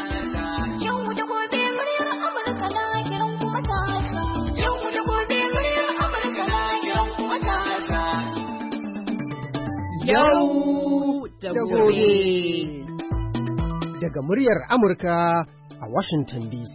Yau da gobe muryar Amurka na kiran kuma matasa. Yau da gobe muryar Amurka na kiran kuma matasa. Yau da gobe. Daga muryar Amurka a Washington DC.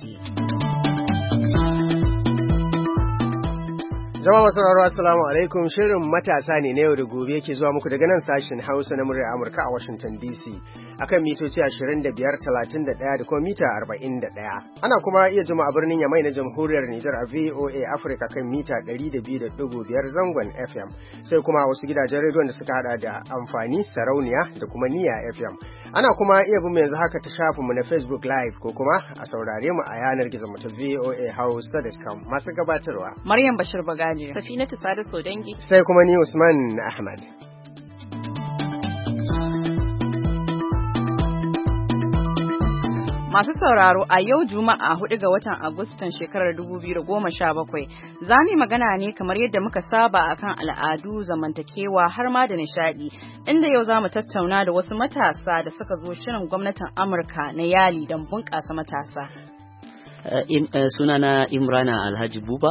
Jama'a masu sauraro assalamu alaikum, shirin matasa ne na yau da gobe yake zuwa muku daga nan sashen Hausa na muryar Amurka a Washington DC akan mitoci 25, 31 da kuma mita 41. Ana kuma iya jima a birnin Yamai na Jamhuriyar Nijar a VOA Africa kan mita 102.5 zangon FM, sai kuma wasu gidajen rediyon da suka hada da amfani, sarauniya da kuma niya FM. Ana kuma iya bin yanzu haka ta shafinmu na Facebook Live ko kuma a saurare mu a yanar gizo mu ta voahausa.com. Masu gabatarwa Maryam Bashir Bagaji, Safinatu Sada Sodangi, sai kuma ni Usman Ahmad. Masu sauraro, a yau Juma'a 4 ga watan Agustan shekarar 2017 za mu yi magana ne kamar yadda muka saba akan al'adu, zamantakewa har ma da nishadi, inda yau za mu tattauna da wasu matasa da suka zo shirin gwamnatin Amurka na Yali don bunƙasa matasa. Sunana Imrana Alhaji Buba.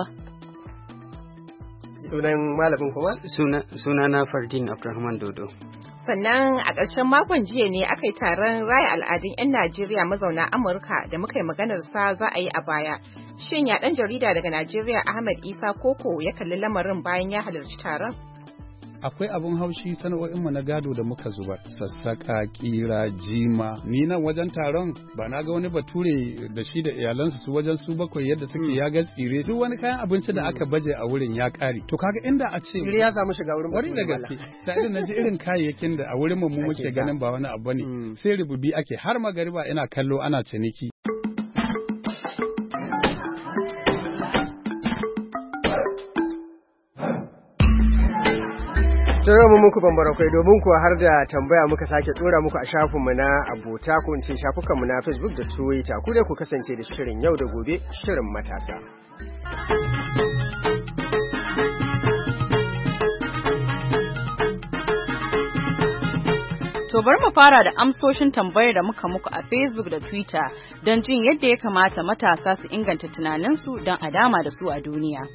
Sunan malamin kuma? Sunana Fardin Abdulrahman Dodo. Sannan a ƙarshen makon jiya ne aka yi taron raya al'adun 'yan Najeriya mazauna Amurka da muka yi maganar sa za a yi a baya. Shin ya ɗan jarida daga Najeriya Ahmad Isa Koko ya kalli lamarin bayan ya halarci taron? Akwai abun haushi sana'o'inmu na gado da muka zubar, sassaka, kira, jima. Ni nan wajen taron ba na ga wani bature da shi da iyalansu su wajen su bakwai yadda suke ya ga tsire, duk wani kayan abinci da aka baje a wurin ya kare. To kaga inda a ce ya samu shiga wurin wari da gaske. Sai na ji irin kayayyakin da a wurin mu muke ganin ba wani abu ne. Sai rububi ake har magariba ina kallo ana ciniki. Tsoron mu muku bambara kwai domin kuwa har da tambaya muka sake tsora muku a shafinmu na abota ko in ce shafukanmu na Facebook da Twitter. Ku dai ku kasance da shirin yau da gobe, shirin matasa. To bari mu fara da amsoshin tambayar da muka muku a Facebook da Twitter don jin yadda ya kamata matasa su inganta tunaninsu don a dama da su a duniya.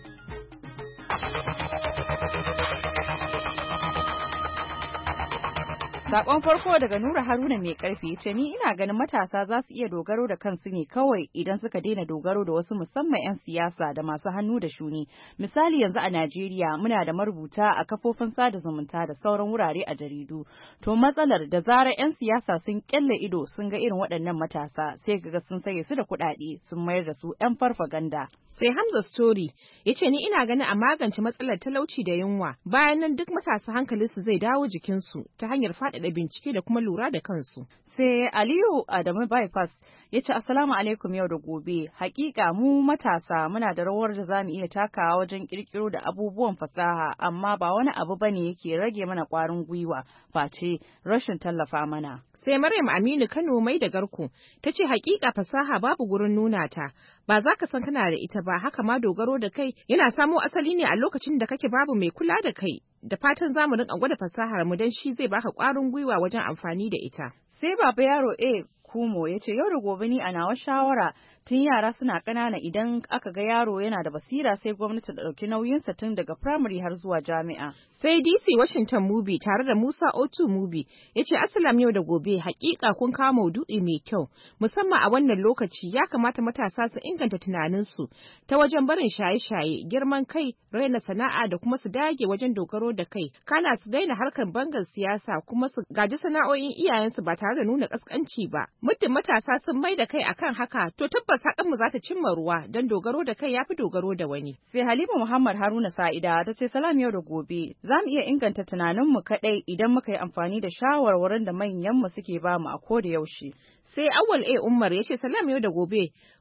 Sakon farko daga Nura Haruna mai karfi ce ni ina ganin matasa za su iya dogaro da kansu ne kawai idan suka daina dogaro da wasu musamman 'yan siyasa da masu hannu da shuni. Misali yanzu a Najeriya muna da marubuta a kafofin sada zumunta da sauran wurare a jaridu. To matsalar da zarar 'yan siyasa sun kyalle ido sun ga irin waɗannan matasa sai ga sun saye su da kuɗaɗe sun mayar da su 'yan farfaganda. Sai Hamza Story ya ce ni ina ganin a magance matsalar talauci da yunwa bayan nan duk matasa hankalinsu zai dawo jikinsu ta hanyar faɗaɗa bincike da kuma lura da kansu. Sai Aliyu Adamu Bypass ya ce Assalamu alaikum yau da gobe. Hakika mu matasa muna da rawar da zamu iya takawa wajen kirkiro da abubuwan fasaha amma ba wani abu bane yake rage mana kwarin gwiwa face rashin tallafa mana. Sai Maryam Aminu Kano mai da garko ta ce hakika fasaha babu gurin nuna ta ba za ka san kana da ita ba haka ma dogaro da kai yana samo asali ne a lokacin da kake babu mai kula da kai. Da fatan zamu rinka gwada fasahar mu dan shi zai baka kwarin gwiwa wajen amfani da ita. Sai Baba Yaro Kumo ya ce yau da gobe ni a nawa shawara tun yara suna ƙanana idan aka ga yaro yana da basira sai gwamnati da ɗauki nauyinsa tun daga firamare har zuwa jami'a. Sai DC Washington Mubi tare da Musa Otu Mubi ya ce Asalam yau da gobe hakika kun kawo maudu'i mai kyau musamman a wannan lokaci ya kamata matasa su inganta tunaninsu ta wajen barin shaye-shaye, girman kai, raina sana'a da kuma su dage wajen dogaro da kai. Kana su daina harkar bangar siyasa kuma su gaji sana'o'in iyayensu ba tare da nuna kaskanci ba. Muddin matasa sun mai da kai akan haka to tabbas haƙanmu za ta cimma ruwa don dogaro da kai yafi dogaro da wani. Sai Halima Muhammad Haruna Sa'ida ta ce salam yau da gobe za mu iya inganta tunaninmu kaɗai idan muka yi amfani da shawarwarin da manyanmu suke bamu a koda yaushe. Sai Awwal Umar ya ce salam yau da gobe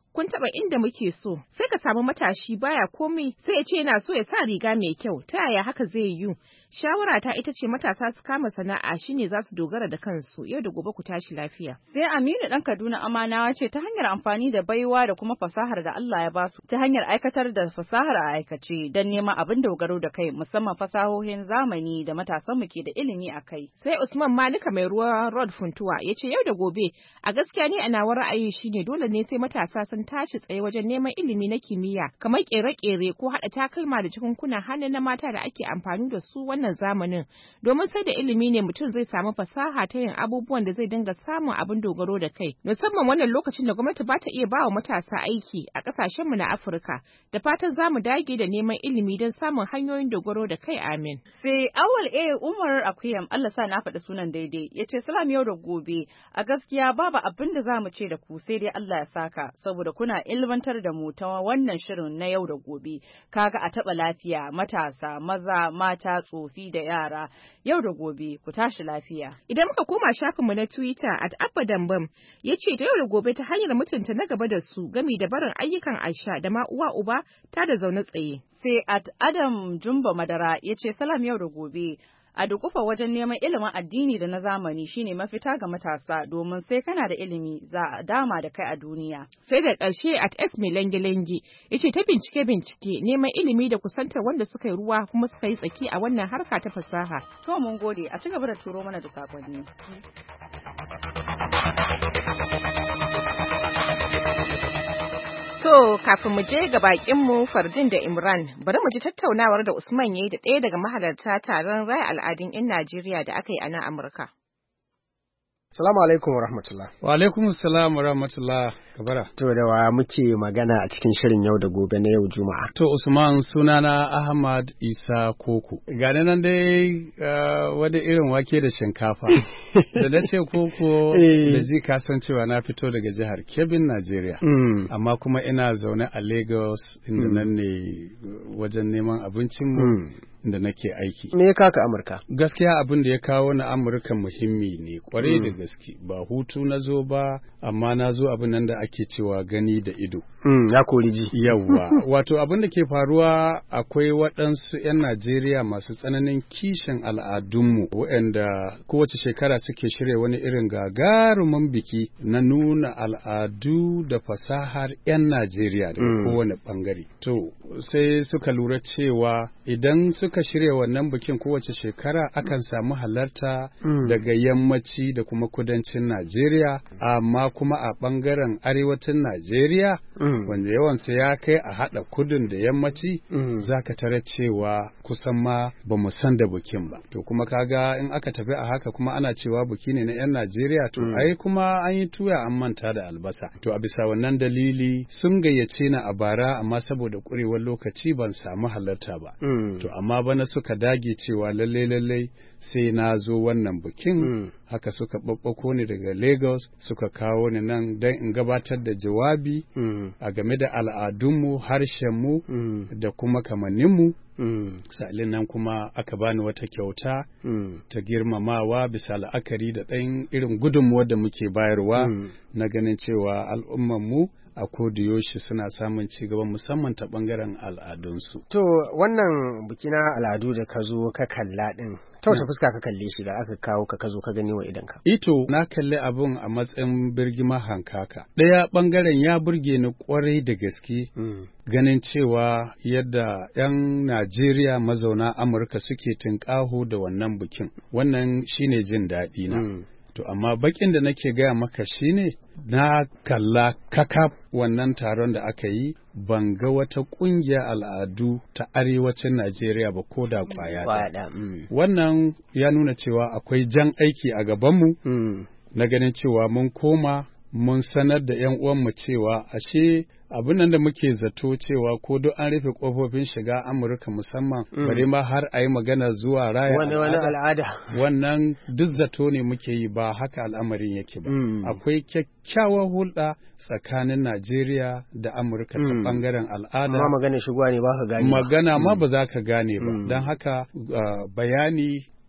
kun taɓa inda muke so, sai ka samu matashi baya komai sai ya ce yana so ya sa riga mai kyau, ta yaya haka zai yiwu? Shawara ta ita ce matasa su kama sana'a shine za su dogara da kansu, yau da gobe ku tashi lafiya. Sai Aminu ɗan Kaduna Amanawa ce ta hanyar amfani da baiwa da kuma fasahar da Allah ya basu, ta hanyar aikatar da fasahar a aikace don neman abin dogaro da kai, musamman fasahohin zamani da matasanmu ke da ilimi a kai. Sai Usman Malika mai ruwa Road Funtuwa ya ce yau da gobe a gaskiya ne a nawa ra'ayi shine dole ne sai matasa sun tashi tsaye wajen neman ilimi na kimiyya kamar kere-kere ko haɗa takalma da jakunkunan hannu na mata da ake amfani da su wannan zamanin, domin sai da ilimi ne mutum zai samu fasaha ta yin abubuwan da zai dinga samun abin dogaro da kai, musamman wannan lokacin da gwamnati ba ta iya ba wa matasa aiki a ƙasashenmu na Afirka. Da fatan za mu dage da neman ilimi don samun hanyoyin dogaro da kai, amin. Sai Awal Umar Akuyam, Allah sa na faɗi sunan daidai, ya ce salam yau da gobe, a gaskiya babu abin da za mu ce da ku sai dai Allah ya saka, saboda kuna ilmantar da mu ta wannan shirin na yau da gobe, kaga a taɓa lafiya, matasa, maza, mata, tsofi da yara, yau da gobe ku tashi lafiya. Idan muka koma shafinmu na Twitter @abadambam ya ce ta yau da gobe ta hanyar mutunta na gaba da su gami da barin ayyukan aisha da ma uwa uba ta da zaune tsaye. Sai Adam Jumba Madara ya ce salam yau da gobe. A dukufa wajen neman ilimin addini da na zamani shine mafita ga matasa, domin sai kana da ilimi za a dama da kai a duniya. Sai da ƙarshe @s mai langi-langi yace ta bincike neman ilimi da kusantar wanda suka yi ruwa kuma suka yi tsaki a wannan harka ta fasaha. To mun gode, a ci gaba da turo mana da sakonni. To, kafin mu je ga bakinmu Fardin da Imran, bari mu ji tattaunawar da Usman ya yi da ɗaya daga mahalarta taron raya al'adun 'yan Najeriya da aka yi a nan Amurka. Salamu alaikum wa rahmatullah. Wa alaikum salam wa rahmatullah. Kabara. To da wa muke magana a cikin shirin yau da gobe na yau Juma'a. To Usman, sunana Ahmad Isa Koko. Gane nan dai wani irin wake da shinkafa. Da na ce koko da ji kasancewa na fito daga jihar Kebbin, Najeriya. Amma kuma ina zaune a Lagos inda nan ne wajen neman abincinmu. Da nake aiki. Me ya kaka Amurka? Gaskiya abin da ya kawo na Amurka muhimmi ne, kwarai da gaske. Ba hutu na zo ba, amma na zo abin nan da ake cewa gani da ido. Ya kori ji. Yawwa, wato abin da ke faruwa akwai waɗansu 'yan Najeriya masu tsananin kishin al'adunmu, waɗanda kowace shekara suke shirya wani irin gagarumin biki na nuna al'adu da fasahar 'yan Najeriya daga kowane ɓangare. To, sai suka lura cewa idan suka shirya wannan bikin kowace shekara akan samu halarta daga yammaci da kuma kudancin Najeriya, amma kuma a ɓangaren arewacin Najeriya wanda yawansa ya kai a haɗa kudun da yammaci za ka tare cewa kusan ma ba mu san da bikin ba. To kuma kaga in aka tafi a haka kuma ana cewa biki ne na 'yan Najeriya, to ai kuma an yi tuya an manta da albasa. To a bisa wannan dalili sun gayyace ni a bara, amma saboda ƙurewar lokaci ban samu halarta ba. To amma bana suka dage cewa lallai sai na zo wannan bikin. Haka suka ɓaɓɓako ni daga Lagos suka kawo ni nan don in gabatar da jawabi a game da al'adunmu, harshenmu da kuma kamanninmu. Sa'ilin nan kuma aka bani wata kyauta ta girmamawa bisa la'akari da ɗan irin gudunmuwar da muke bayarwa na ganin cewa al'ummanmu a kodiyoshi suna samun cigaba musamman ta ɓangaren al'adunsu. To wannan biki na al'adu da ka zo ka kalla ɗin, ta wace fuska ka kalle shi da aka kawo ka zo ka gani wa idanka? Ito, na kalli abin a matsayin birgima hankaka. Ɗaya ɓangaren ya burge ni ƙwarai da gaske ganin cewa yadda 'yan Najeriya mazauna Amurka suke tunƙaho da wannan bikin. Wannan shine jin daɗi na. To amma bakin da nake gaya maka shine na kalla kakaf wannan taron da aka yi, ban ga wata ƙungiyar al'adu ta arewacin Najeriya ba ko da kwaya ɗaya. Wannan ya nuna cewa akwai jan aiki a gabanmu na ganin cewa mun koma mun sanar da 'yan uwanmu cewa ashe abin nan da muke zato cewa ko duk an rufe kofofin shiga Amurka musamman bare ma har a yi magana zuwa raya wani al'ada wannan duk zato ne muke yi, ba haka al'amarin yake ba. Akwai kyakkyawar hulɗa tsakanin Najeriya da Amurka ta ɓangaren al'ada. Amma magana shigowa ne ba ka gane. Magana ma ba za ka gane ba. Don haka bayani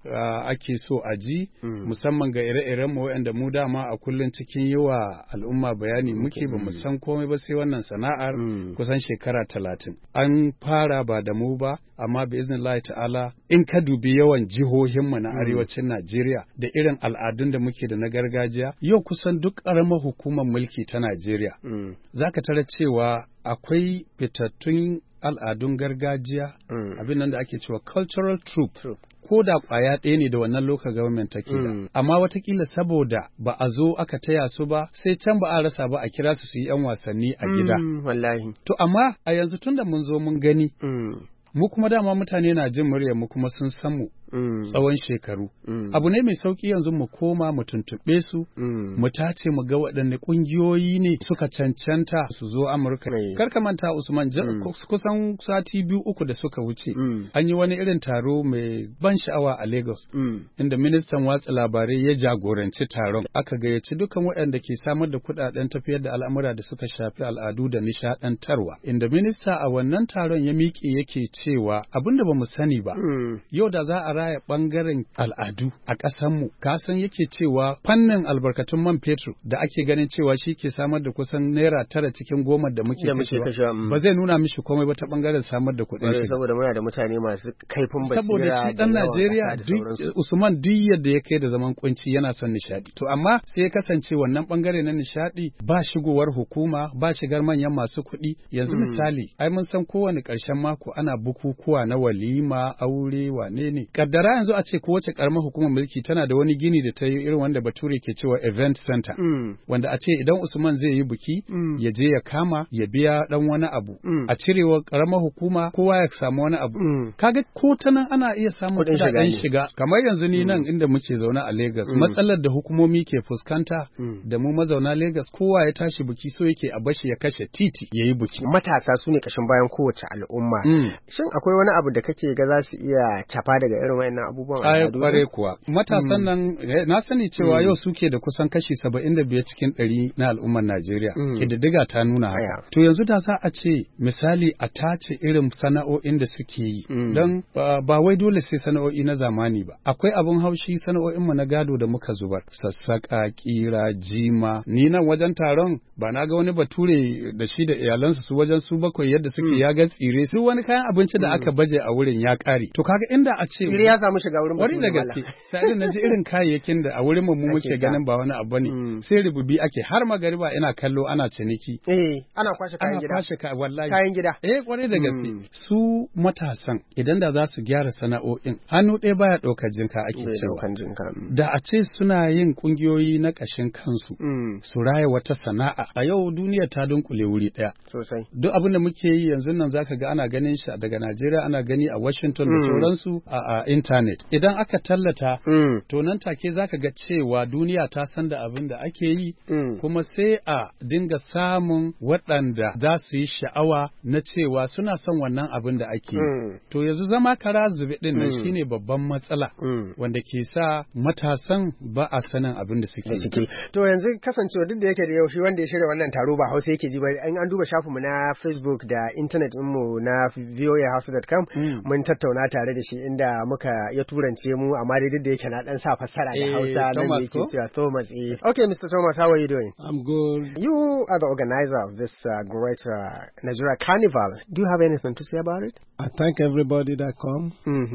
ake so a ji musamman ga ire-iren mu waɗanda mu dama a kullum cikin yi wa al'umma bayani muke ba mu san komai ba sai wannan sana'ar kusan shekara 30 an fara ba da mu ba amma bi iznillahi ta'ala in ka dubi yawan jihohinmu na arewacin Najeriya da irin al'adun da muke da na gargajiya yau kusan duk ƙaramar hukumar mulki ta Najeriya zaka tara cewa akwai fitattun al'adun gargajiya abin nan da ake cewa cultural troupe ko da ƙwaya ɗaya ne da wannan local government take da amma watakila saboda ba a zo aka taya su ba sai can ba a rasa ba a kira su yi 'yan wasanni a gida wallahi to amma a yanzu tunda mun zo mun gani mu kuma dama mutane na jin muryar mu kuma sun san mu tsawon shekaru. Abu ne mai sauki yanzu mu koma mu tuntuɓe su, mu tace mu ga waɗanne ƙungiyoyi ne suka cancanta su zo Amurka. Kar ka manta Usman, kusan sati 2-3 da suka wuce, an yi wani irin taro mai ban sha'awa a Lagos, inda ministan watsa labarai ya jagoranci taron. Aka gayyaci dukan waɗanda ke samar da kuɗaɗen tafiyar da al'amura da suka shafi al'adu da nishaɗantarwa. Inda minista a wannan taron ya miƙe yake cewa abin da ba mu sani ba, yau da za a raya ɓangaren al'adu a ƙasanmu, kasan yake cewa fannin albarkatun man fetur da ake ganin cewa shi ke samar da kusan naira 9 cikin 10 da muke kashewa, ba zai nuna mishi komai ba ta ɓangaren samar da kuɗin shi. Saboda muna da mutane masu kaifin basira. Saboda shi ɗan Najeriya, Usman duk yadda ya kai da zaman kunci yana son nishaɗi. To amma sai ya kasance wannan ɓangare na nishaɗi ba shigowar hukuma, ba shigar manyan masu kuɗi. Yanzu misali, ai mun san kowane ƙarshen mako ana bukukuwa na walima, aure, wane ne. Kaddara yanzu a ce kowace karamar hukumar mulki tana da wani gini da ta yi irin wanda Bature ke cewa event center, wanda a ce idan Usman zai yi biki ya je ya kama ya biya dan wani abu, a cirewa karamar hukuma kowa ya samu wani abu. Kaga ko ta nan ana iya samun kuɗaɗen shiga. Kamar yanzu ni nan inda muke zaune a Lagos, matsalar da hukumomi ke fuskanta da mu mazauna Lagos, kowa ya tashi biki so yake a bashi ya kashe titi ya yi biki. Matasa su ne kashin bayan kowace al'umma. Shin akwai wani abu da kake ga za su iya cafa daga irin wayannan abubuwan al'adu? Kware kuwa. Matasan nan na sani cewa yau suke da kusan kashi 75 cikin 100 na al'ummar Najeriya. Kididdiga ta nuna haka. To yanzu da za a ce misali a tace irin sana'o'in da suke yi. Don ba wai dole sai sana'o'i na zamani ba. Akwai abun haushi sana'o'in mu na gado da muka zubar. Sassaka, kira, jima. Ni nan wajen taron ba na ga wani Bature da shi da iyalansa su wajen su 7 yadda suke ya ga tsire. Su wani kayan abinci da aka baje a wurin ya kare. To kaga inda a ce ya samu shiga wurin wani da gaske sai na ji irin kayayyakin da a wurin mu muke ganin ba wani abu ne sai rububi ake har magariba ina kallo ana ciniki ana kwashe kayan gida, ana kwashe wallahi kayan gida kwarai da gaske. Su matasan idan da za su gyara sana'o'in hannu ɗaya baya ɗaukar jinka ake cewa da a ce suna yin kungiyoyi na ƙashin kansu su raya wata sana'a. A yau duniya ta dunkule wuri ɗaya sosai. Duk abin da muke yi yanzu nan zaka ga ana ganin shi daga Najeriya, ana gani a Washington da sauransu a intanet. Idan aka tallata to nan take zaka ga cewa duniya ta san da abin da ake yi kuma sai a dinga samun waɗanda za su yi sha'awa na cewa suna son wannan abin da ake yi. To yanzu zama kara zube din nan shine babban matsala wanda ke sa matasan ba a sanin abin da suke yi. To yanzu kasancewa duk da yake da yau shi wanda ya shirya wannan taro ba Hausa yake ji ba, an duba shafinmu na Facebook da intanet mu na voahouse.com mun tattauna tare da shi inda muka ya turance mu amma dai duk da yake na dan sa fassara da Hausa nan da yake cewa Thomas. Okay, Mr. Thomas, how are you doing? I'm good. You are the organizer of this great Nigeria Carnival. Do you have anything to say about it? I thank everybody that come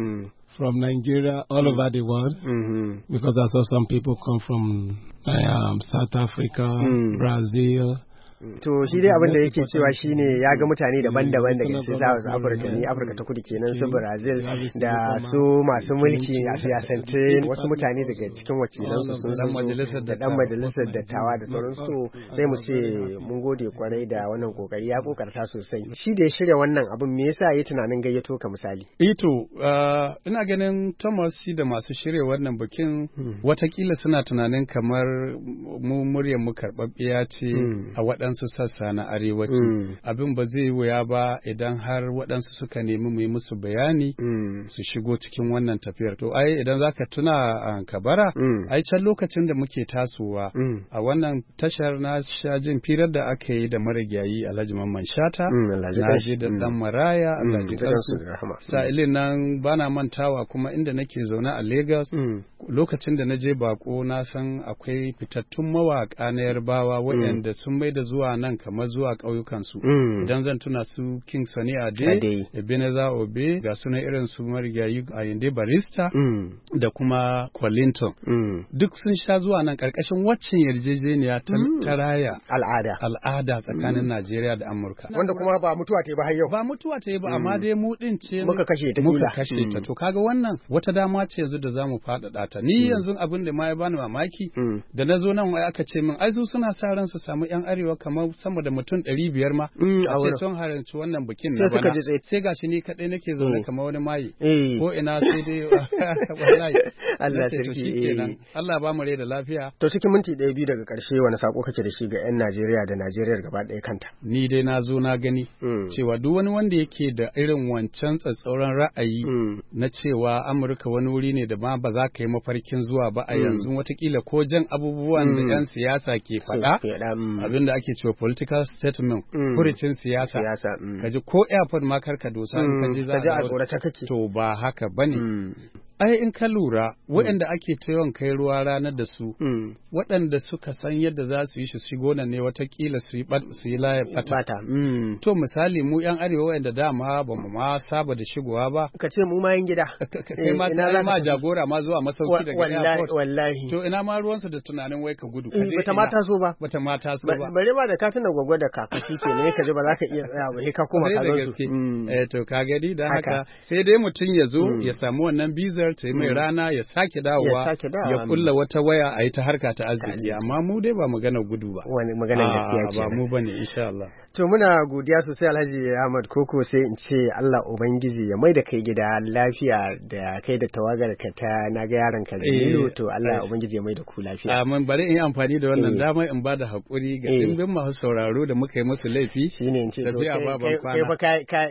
from Nigeria, all over the world, because I saw some people come from South Africa, Brazil. To shi dai abin da yake cewa shine ya ga mutane daban-daban daga cikin South Africa ne, Afirka ta Kudu kenan, su Brazil da su masu mulki a siyasance, wasu mutane daga cikin wakilansu sun zo da dan majalisar dattawa da sauransu. Sai mu ce mun gode kwarai da wannan kokari, ya kokarta sosai. Shi da ya shirya wannan abin me yasa yayi tunanin gayyato ka misali? To ina ganin Thomas shi da masu shirya wannan bikin watakila suna tunanin kamar mu muryar mu karɓaɓɓiya ce a waɗansu sassa na arewaci. Abin ba zai wuya ba idan har waɗansu suka nemi mu yi musu bayani su shigo cikin wannan tafiyar. To ai idan zaka tuna Kabara, ai can lokacin da muke tasowa a wannan tashar na sha jin firar da aka yi da marigayi Alhaji Mamman Shata, na je da Dan Maraya, Allah ji kansu. Sa'ilin nan bana mantawa kuma inda nake zaune a Lagos, lokacin da na je bako na san akwai fitattun mawaƙa na Yarbawa waɗanda sun mai da zuwa nan kamar zuwa ƙauyukansu. Idan zan tuna su King Sunny Ade, Ebenezer Obey, ga sunan irin su marigayi Ayinde Barista da kuma Kollington. Duk sun sha zuwa nan ƙarƙashin waccan yarjejeniya ta raya al'ada tsakanin Najeriya da Amurka. Wanda kuma ba mutuwa ta yi ba har yau. Ba mutuwa ta yi ba, amma dai mu ɗin ce muka kashe ta. To kaga wannan wata dama ce yanzu da zamu faɗaɗa ta. Ni yanzu abin da ma ya bani mamaki da na zo nan wai aka ce min ai su suna sa ran su samu yan arewa kamar sama da mutum 500 ma a ce sun halarci wannan bikin na bana sai gashi ni kadai nake zaune kamar wani mayi ko ina sai dai wallahi Allah sarki kenan Allah ba mu rai da lafiya. To cikin minti 1-2 daga karshe wani sako kake da shi ga yan Najeriya da Najeriya gaba ɗaya kanta? Ni dai na zo na gani cewa duk wani wanda yake da irin wancan tsatsauran ra'ayi na cewa Amurka wani wuri ne da ma ba za ka yi mafarkin zuwa ba a yanzu watakila ko jan abubuwan da 'yan siyasa ke faɗa abinda ake cewa political statement furucin siyasa kaji ko airport ma karka dosa in kaji za a tsorata kake to ba haka bane. Ai in ka lura waɗanda ake ta yawan kai ruwa ranar da su waɗanda suka san yadda za su yi shi shigo nan ne watakila su yi laye fata. To misali mu yan arewa waɗanda dama ba mu ma saba da shigowa ba. Ka ce mu ma yin gida. Kai ma jagora ma zuwa masauki daga airport. Wallahi. To ina ma ruwansu da tunanin wai ka gudu. Bata ma taso ba. Bata ma taso ba. Bare ba da ka tuna gwagwa da kakaki ke ne ka ji ba za ka iya tsaya ba sai ka koma ka zo su. To ka gani dan haka sai dai mutum ya zo ya samu wannan bizar ta yi mai rana ya sake dawowa ya kulla wata waya a yi ta harka ta arziki amma mu dai ba magana gudu ba. Wani maganar gaskiya ce. Ba mu bane insha Allah. To muna godiya sosai Alhaji Ahmad Koko sai in ce Allah Ubangiji ya mai da kai gida lafiya da kai da tawagar ka ta naga yaron ka Jamilu to Allah Ubangiji ya mai da ku lafiya. Amin bari in yi amfani da wannan dama in ba da haƙuri ga dimbin masu sauraro da muka yi musu laifi. Shine in ce kai fa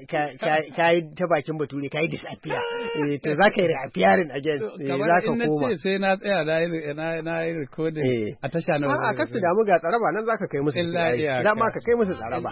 kai ta bakin bature kai disappear. To za ka yi reappearing again. Kamar in na ce sai na tsaya na yi recording a tasha na a kasu damu ga tsaraba nan za ka kai musu dama ka kai musu tsaraba.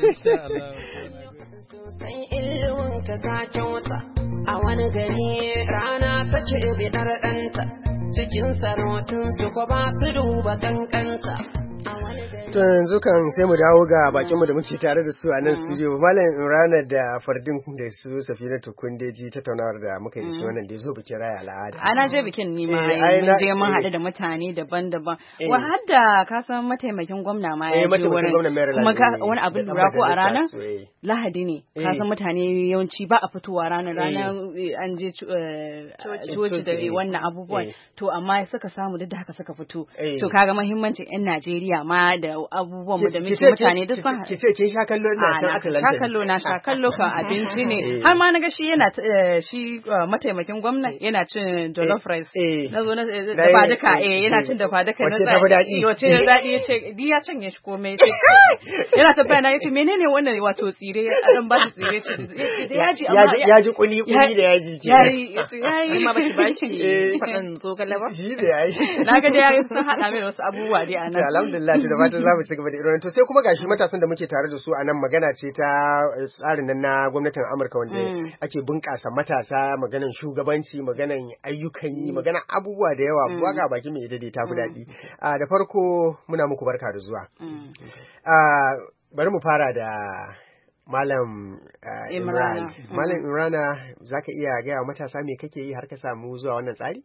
Sosai ilimin ka ta kyauta a wani gari rana ta ce bidar ɗanta cikin sarautun su ko ba su duba kankanta. To yanzu kan sai mu dawo ga bakinmu da muke tare da su a nan studio Malam Imrana da Fardin da su Safinatu Kundeji tattaunawar da muka yi shi wannan da zo bikin raya al'ada. Ana je bikin ni ma mun je mun haɗu da mutane daban-daban. Wa har da ka san mataimakin gwamna ma ya je wurin kuma wani abin lura ko a ranar Lahadi ne ka san mutane yawanci ba a fitowa ranar an je coci da wannan abubuwan to amma suka samu duk da haka suka fito to kaga muhimmancin 'yan Najeriya ma da abubuwan mu da muke mutane duk sun ki ce kin sha kallo ina san Atlanta na sha kallo kan abinci ne har ma naga shi yana shi mataimakin gwamna yana cin jollof rice nazo na dafa duka yana cin dafa duka na zai wace da dadi yace di ya canye shi komai yana tabbaya na yace menene wannan wato tsire dan ba shi tsire ce da yaji amma yaji kuli da yaji yayi ma baki bashi fadan zo kallaba shi da yayi naga da yayi sun hada mai wasu abubuwa dai anan alhamdulillah da fatan za mu ci gaba da irin to sai kuma gashi matasan da muke tare da su a nan magana ce ta tsarin nan na gwamnatin Amurka wanda ake bunƙasa matasa maganan shugabanci maganan ayyukan yi maganan abubuwa da yawa waka baki mai dade ta fi daɗi da farko muna muku barka da zuwa bari mu fara da Malam Imran. Malam Imrana za ka iya gaya matasa me kake yi har ka samu zuwa wannan tsari?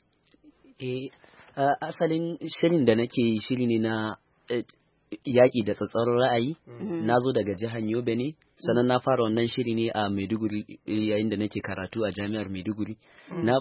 Asalin shirin da nake yi shiri ne na yaƙi da tsatsauran ra'ayi. Na zo daga jihar Yobe ne, sannan na fara wannan shiri ne a Maiduguri yayin da nake karatu a jami'ar Maiduguri. Na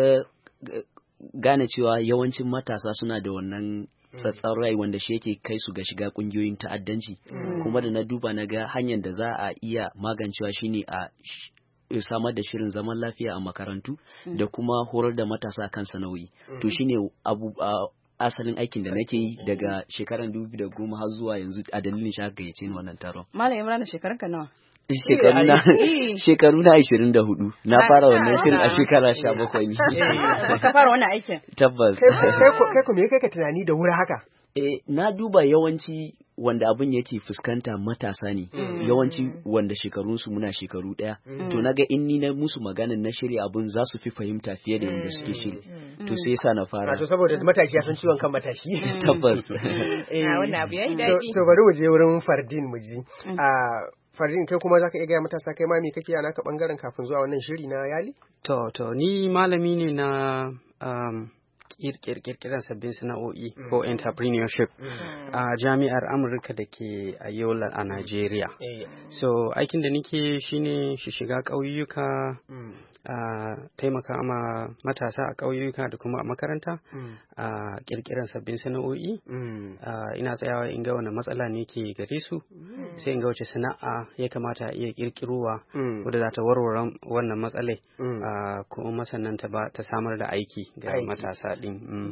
gane cewa yawancin matasa suna da wannan tsatsauran ra'ayi wanda shi yake kai su ga shiga ƙungiyoyin ta'addanci. Kuma da na duba na ga hanyar da za a iya magancewa shine a samar da shirin zaman lafiya a makarantu da kuma horar da matasa kan sana'o'i. To shine asalin aikin da nake yi daga shekaran 2010 har zuwa yanzu a dalilin shi aka gayyace ni wannan taron. Malam Imran shekarunka nawa? Shekaru na 24 na fara wannan shirin a shekara 17 ne. Ka fara wannan aikin? Tabbas. Kai ko me kai ka tunani da wuri haka? Na duba yawanci wanda abin yake fuskanta matasa ne, yawanci wanda shekarunsu muna shekaru ɗaya. To naga in ni na musu maganin na shirya abin za su fi fahimta fiye da yadda suke shiri. To sai yasa na fara. To saboda matashi ya san ciwon kan matashi. Tabbas. Wannan abu yayi daɗi. To bari mu je wurin Fardin mu ji. Fardin kai kuma zaka iya gaya matasa kai ma me kake a naka bangaren kafin zuwa wannan shiri na Yali? To ni malami ne na kirkirar sabbin sana'o'i ko entrepreneurship a jami'ar Amurka da ke a Yola a Najeriya. So aikin da nake shine shiga ƙauyuka, taimaka ma matasa a ƙauyuka da kuma a makaranta a kirkirar sabbin sana'o'i. Ina tsayawa in ga wani matsala ne ke gare su, sai in ga wace sana'a ya kamata iya kirkirowa wadda za ta warware wannan matsalai, kuma sannan ta samar da aiki ga matasa din.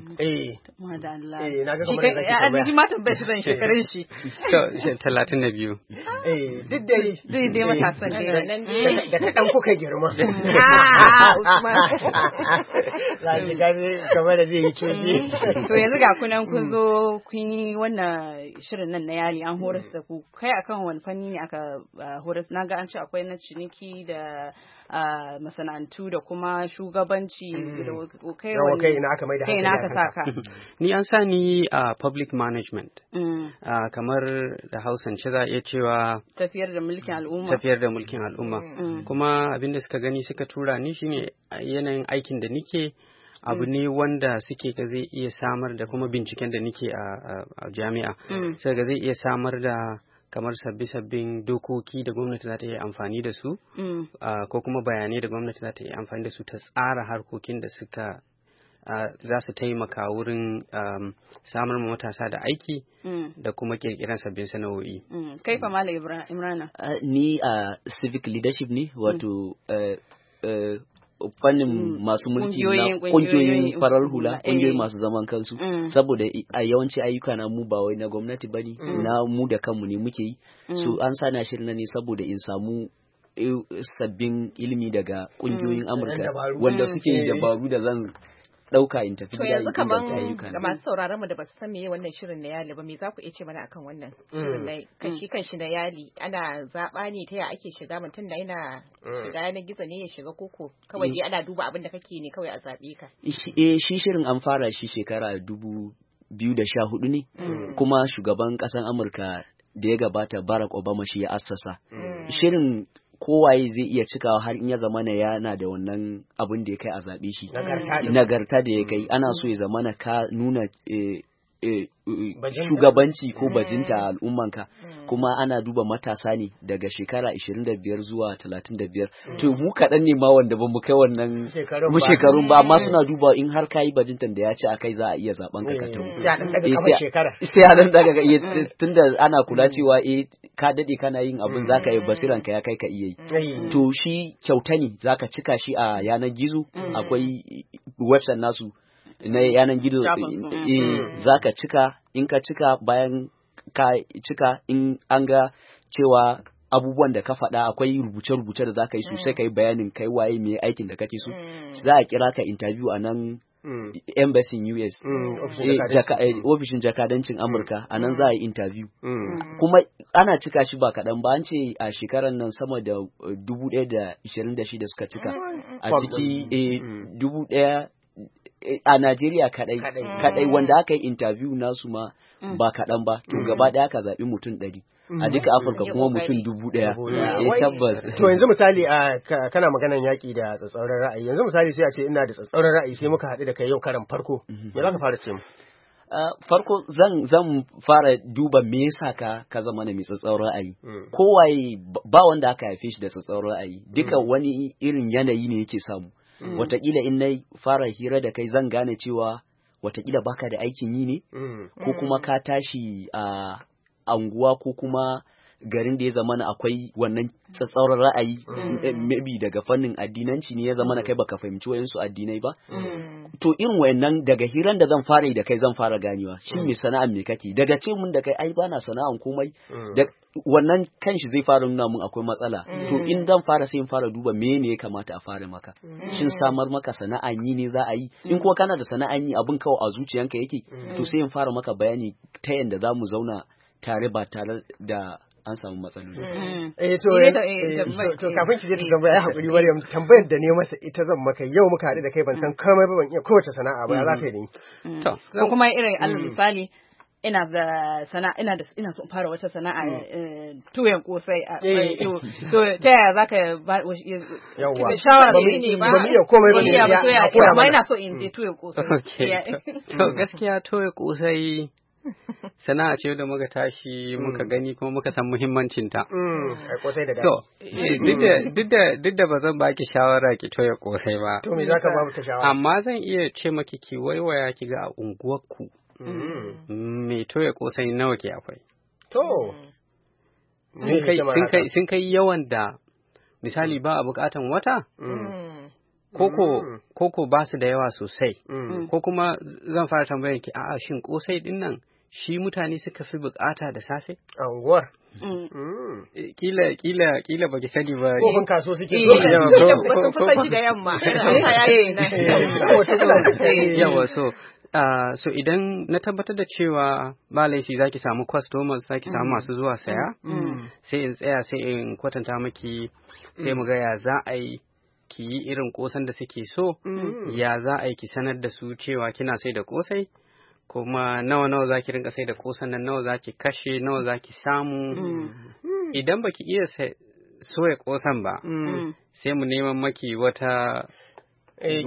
Na ga kamar da ma tambaye shi zan shekarun shi. To 32. Duk dai matasan dai da kaɗan kuka girma. Laji gani kamar da zai yi coji. To yanzu ga kunan kun zo kun yi wannan shirin nan na Yali an horas da ku. Kai akan wani fanni ne aka horas? Na ga an ce akwai na ciniki da masana'antu da kuma shugabanci. Kai ina aka mai da hankali. Kai ina aka saka. Ni an sa ni a public management. Kamar da Hausance za a iya cewa tafiyar da mulkin al'umma. Tafiyar da mulkin al'umma. Kuma abinda suka gani suka tura ni shine yanayin aikin da nike abu ne wanda suke ga zai iya samar da kuma binciken da nike a jami'a. Sai ga zai iya samar da kamar sabbin dokoki da gwamnati za ta yi amfani da su ko kuma bayanai da gwamnati za ta yi amfani da su ta tsara harkokin da suka za su taimaka wurin samar ma matasa da aiki da kuma kirkiran sabbin sana'o'i. Kai fa Malam Imrana? Ni a civic leadership ne, wato fannin masu mulki na kungiyoyin farar hula, kungiyoyi masu zaman kansu, saboda a yawanci ayyuka na mu ba wai na gwamnati bane, na mu da kanmu ne muke yi. So an sa na shirin ne saboda in samu sabbin ilimi daga kungiyoyin Amurka wanda suke yin dabaru da zan dauka in tafi gida in inganta ayyuka. Ga masu sauraron mu da basu san meye wannan shirin na Yali ba, me za ku iya ce mana akan wannan shirin na kanshi na Yali? Ana zaba ne ta ya ake shiga, mutum da yana shiga yanar gizo ne ya shiga koko kawai dai ana duba abin da kake ne kawai a zabe ka? Shi shirin an fara shi shekara 2014 ne, kuma shugaban kasan Amurka da ya gabata Barack Obama shi ya assasa. Shirin kowaye zai iya cikawa har in ya zamana yana da wannan abin da ya kai a zaɓe shi. Nagarta da ya kai, ana so ya zamana ka nuna shugabanci ko bajinta a al'ummanka, kuma ana duba matasa ne daga shekara 25 zuwa 35. To mu kaɗan ne ma wanda ba mu kai wannan shekarun ba, amma suna duba in har kayi bajintan da ya ci a kai za a iya zaben ka tawo. Sai a dan daga tunda ana kula cewa ka dade kana yin abin zaka yi basiran ka ya kai ka iya yi. To shi kyauta ne zaka cika shi a yanar gizo, akwai website nasu na yanar gizo za ka cika. In ka cika, bayan ka cika, in an ga cewa abubuwan da ka faɗa akwai rubuce-rubuce da za ka yi sosai, ka yi bayanin kai waye mai aikin da kake so, za a kira ka interview a nan embassy US, ofishin jakadancin Amurka, a nan za a yi interview. Kuma ana cika shi ba kaɗan ba, an ce a shekarar nan sama da 1,026 suka cika, a ciki 1,000 a Najeriya kadai wanda aka yi interview nasu ma ba kaɗan ba, to gaba ɗaya ka zaɓi mutum 100 a duka Afirka kuma mutum 1,000. Tabbas. To yanzu misali kana maganan yaƙi da tsatsauran ra'ayi, yanzu misali sai a ce ina da tsatsauran ra'ayi sai muka haɗu da kai yau karan farko, me za ka fara ce mu? Farko zan fara duba me yasa ka zama na mai tsatsauran ra'ayi. Kowaye ba wanda aka haife shi da tsatsauran ra'ayi, duka wani irin yanayi ne yake samu. Wataƙila in na fara hira da kai zan gane cewa wataƙila baka da aikin yi ne, ko kuma ka tashi a anguwa ko kuma garin da ya zama na akwai wannan tsatsauran ra'ayi maybe daga fannin addinanci ne ya zama na kai baka fahimci wayansu addinai ba to irin wayannan daga hiran da zan fara yi da kai zan fara ganewa shi me sana'an me kake daga ce mun da kai ai bana sana'an komai da wannan kanshi zai fara nuna mun akwai matsala to in zan fara sai in fara duba me ne ya kamata a fara maka shin samar maka sana'an yi ne za a yi in kuma kana da sana'an yi abin kawai a zuciyanka yake to sai in fara maka bayani ta yanda za mu zauna tare ba tare da an samu matsaloli. To kafin ki je ta tambaya hakuri Maryam tambayar da ne masa ita zan maka yau muka haɗu da kai ban san komai ba ban iya kowace sana'a ba ya za ka yi to ko kuma irin alal misali ina da sana'a ina so fara wata sana'a tuyan kosai to ta yaya zaka ba shawara ne ba mu iya komai ba ne amma ina so in je tuyan kosai to gaskiya tuyan kosai sana'a ce da muka tashi muka gani kuma muka san muhimmancinta. So, duk da ba zan baki shawara ki toya kosai ba. To me zaka ba mu ta shawara? Amma zan iya ce maki ki waiwaya ki ga a unguwarku. Me toya kosai nawa ke akwai? To. Sun kai yawan da misali ba a bukatan wata? Koko ba su da yawa sosai. Ko kuma zan fara tambayar ki a'a shin kosai din nan shi mutane suka fi bukata da safe? A unguwar. Kila baki sani ba. Ko ban kaso suke ko shi da yamma. Yawa so idan na tabbatar da cewa ba laifi zaki samu customers zaki samu masu zuwa saya sai in tsaya sai in kwatanta maki sai mu ga ya za a yi ki yi irin kosan da suke so ya za a yi ki sanar da su cewa kina sai da kosai kuma nawa zaki rinka sai da kosan nan nawa zaki kashe nawa zaki samu idan baki iya soya kosan ba sai mu neman maki wata sai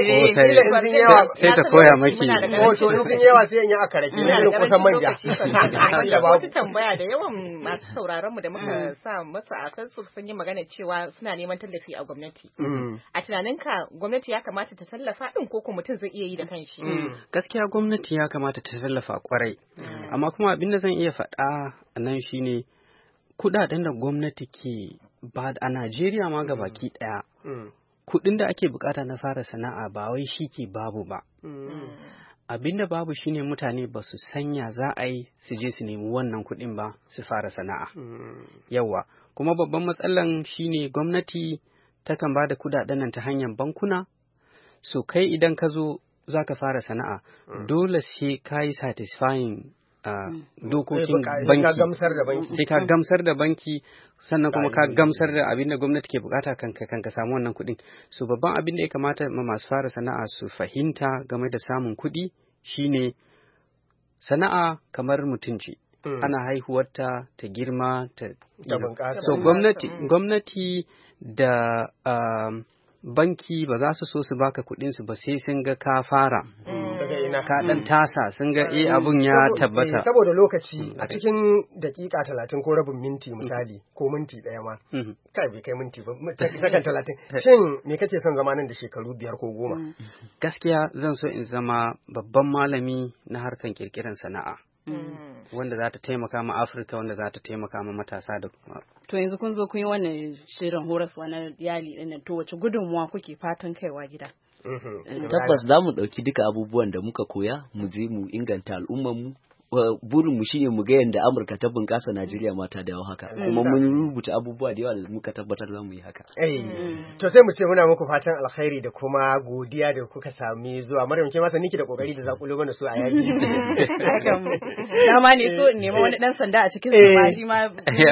ta koya maki to sun yawa sai in yi akara ki ne kusan manja wata tambaya da yawan masu sauraron mu da muka sa masa a Facebook sun yi magana cewa suna neman tallafi a gwamnati a tunaninka gwamnati ya kamata ta tallafa din ko kuma mutum zai iya yi da kanshi gaskiya gwamnati ya kamata ta tallafa kwarai amma kuma abin da zan iya faɗa nan shine kudaden da gwamnati ke ba a Najeriya ma gabaki daya kuɗin da ake bukata na fara sana'a ba wai shi ke babu ba. Abinda babu shine mutane ba su sanya za a yi su je su nemi wannan kuɗin ba su fara sana'a. Yawa, kuma babban matsalan shine gwamnati takan ba da kuɗaɗen nan ta hanyar bankuna, so kai idan ka zo za ka fara sana'a, dole sai ka yi satisfying dokokin banki sai ka gamsar da banki sannan kuma ka gamsar da abin da gwamnati ke bukata kan ka samu wannan kuɗin so babban abin da ya kamata masu fara sana'a su fahimta game da samun kuɗi shine sana'a kamar mutunci ana haihuwarta ta girma ta so gwamnati da banki ba za su so su baka kuɗin su ba sai sun ga ka fara ka dan tasa sun ga abun ya tabbata saboda lokaci a cikin dakika 30 ko rabin minti misali ko minti daya ma kai bai kai minti ba sakan 30 shin me kake son zama nan da shekaru 5 ko 10 gaskiya zan so in zama babban malami na harkan kirkiran sana'a wanda za ta taimaka ma Afirka wanda za ta taimaka ma matasa da kuma. To yanzu kun zo kun yi wannan shirin horaswa na iyali ɗin to wace gudunmuwa kuke fatan kaiwa gida? Tabbas za mu ɗauki duka abubuwan da muka koya mu je mu inganta al'ummarmu. Burinmu shine mu ga yadda Amurka ta bunƙasa Najeriya ma ta dawo haka kuma mun rubuta abubuwa da yawa da muka tabbatar za mu yi haka. To sai mu ce muna muku fatan alkhairi da kuma godiya da kuka sami zuwa Maryam ke masa niki da kokari da zakulo mana su a yaji. Dama ne so in nemi wani dan sanda a cikin su ma shi ma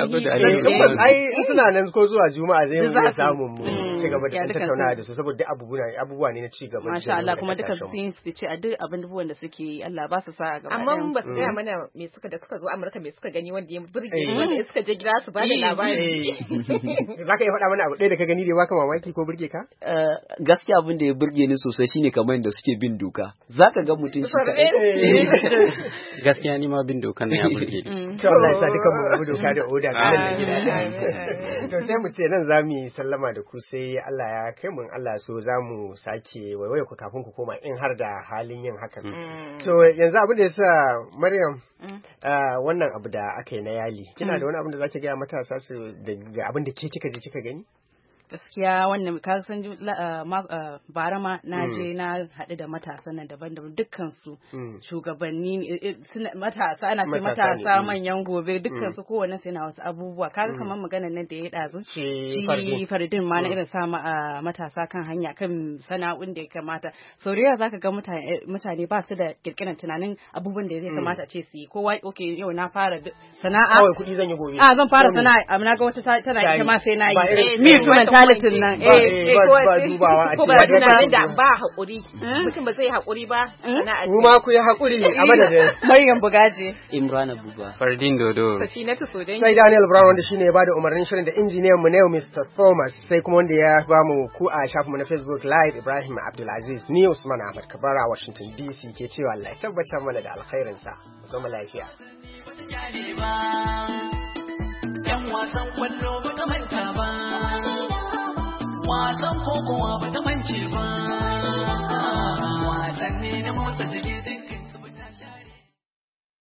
ai suna nan ko zuwa Juma'a zai mu samu mu ci gaba da tattaunawa da su saboda abubuwa ne na ci gaba. Masha Allah kuma duka sun ce a duk abubuwan da suke yi Allah ba su sa gaba. Amma ba su gaya mana me suka da suka zo Amurka me suka gani wanda ya burge wanda suka je gida su ba da labari. Za ka iya faɗa mana abu ɗaya da ka gani da baka mamaki ko burge ka? Gaskiya abin da ya burge ni sosai shine kamar yadda suke bin doka. Za ka ga mutum shi gaskiya ni ma bin dokan ne ya burge ni. To Allah ya sa dukan mu abu doka da oda da nan gida. To sai mu ce nan zamu yi sallama da ku sai Allah ya kai mu Allah so zamu sake waiwaye ku kafin ku koma in har da halin yin hakan. To yanzu abin da yasa Maryam wannan abu da aka yi na yali kina da wani abin da zaki ga matasa su daga abin da ke kika je kika gani? Gaskiya wannan ka san bara ma na je na haɗu da matasa nan daban-daban dukkan su shugabanni matasa ana ce matasa manyan gobe dukkan su kowanne sai na wasu abubuwa kaga kamar maganar nan da ya dazu shi Fardin ma na irin sa matasa kan hanya kan sana'un da ya kamata soriya zaka ga mutane ba su da kirkiran tunanin abubuwan da zai kamata a ce su yi kowa okay yau na fara sana'a kawai kuɗi zan yi gobe zan fara sana'a amma na ga wata tana ita ma sai na yi talitin nan ba dubawa a cikin tunanin da ba haƙuri mutum ba zai haƙuri ba kuma ku yi haƙuri a madadin Maryam Bugaje Imrana Buba Fardin Dodo Safinatu Sodangi sai Daniel Brown wanda shine ya bada umarnin shirin da injiniyan mu ne Mr. Thomas sai kuma wanda ya ba mu ku a shafin mu na Facebook Live Ibrahim Abdulaziz ni Usman Ahmad Kabara Washington DC ke cewa Allah ya tabbatar mana da alkhairin sa mu zama lafiya yan wasan kwallo ba ta manta ba wasan kokowa ba ta mance ba wasanni na motsa jiki